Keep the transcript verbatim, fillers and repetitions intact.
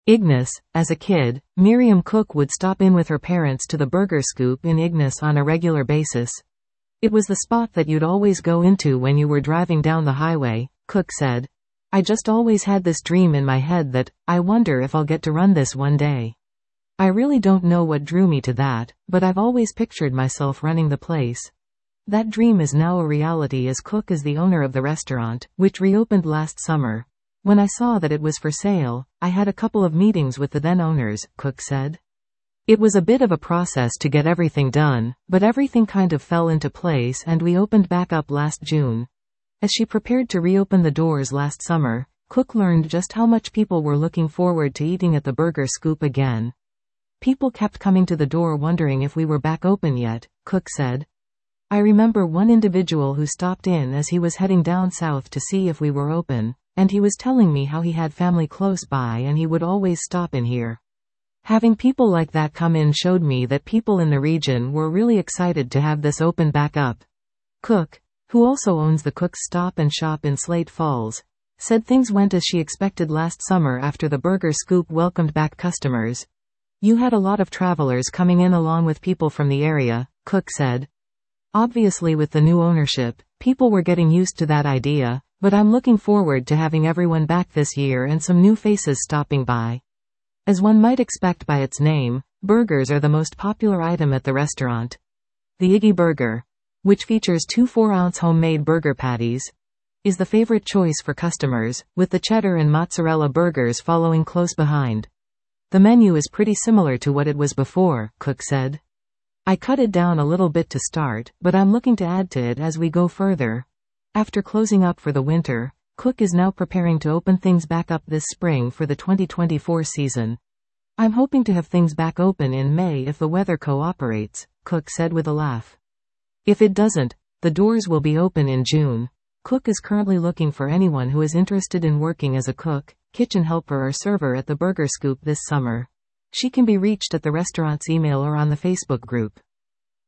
Ignis. As a kid, Miriam Cook would stop in with her parents to the Burger Scoop in Ignis on a regular basis. It was the spot that you'd always go into when you were driving down the highway, Cook said. I just always had this dream in my head that, I wonder if I'll get to run this one day. I really don't know what drew me to that, but I've always pictured myself running the place. That dream is now a reality as Cook is the owner of the restaurant, which reopened last summer. When I saw that it was for sale, I had a couple of meetings with the then owners, Cook said. It was a bit of a process to get everything done, but everything kind of fell into place and we opened back up last June. As she prepared to reopen the doors last summer, Cook learned just how much people were looking forward to eating at the Burger Scoop again. People kept coming to the door wondering if we were back open yet, Cook said. I remember one individual who stopped in as he was heading down south to see if we were open, and he was telling me how he had family close by and he would always stop in here. Having people like that come in showed me that people in the region were really excited to have this open back up. Cook, who also owns the Cook's Stop and Shop in Slate Falls, said things went as she expected last summer after the Burger Scoop welcomed back customers. You had a lot of travelers coming in along with people from the area, Cook said. Obviously with the new ownership, people were getting used to that idea, but I'm looking forward to having everyone back this year and some new faces stopping by. As one might expect by its name, burgers are the most popular item at the restaurant. The Iggy Burger, which features two four-ounce homemade burger patties, is the favorite choice for customers, with the cheddar and mozzarella burgers following close behind. The menu is pretty similar to what it was before, Cook said. I cut it down a little bit to start, but I'm looking to add to it as we go further. After closing up for the winter, Cook is now preparing to open things back up this spring for the twenty twenty-four season. I'm hoping to have things back open in May if the weather cooperates, Cook said with a laugh. If it doesn't, the doors will be open in June. Cook is currently looking for anyone who is interested in working as a cook, kitchen helper or server at the Burger Scoop this summer. She can be reached at the restaurant's email or on the Facebook group.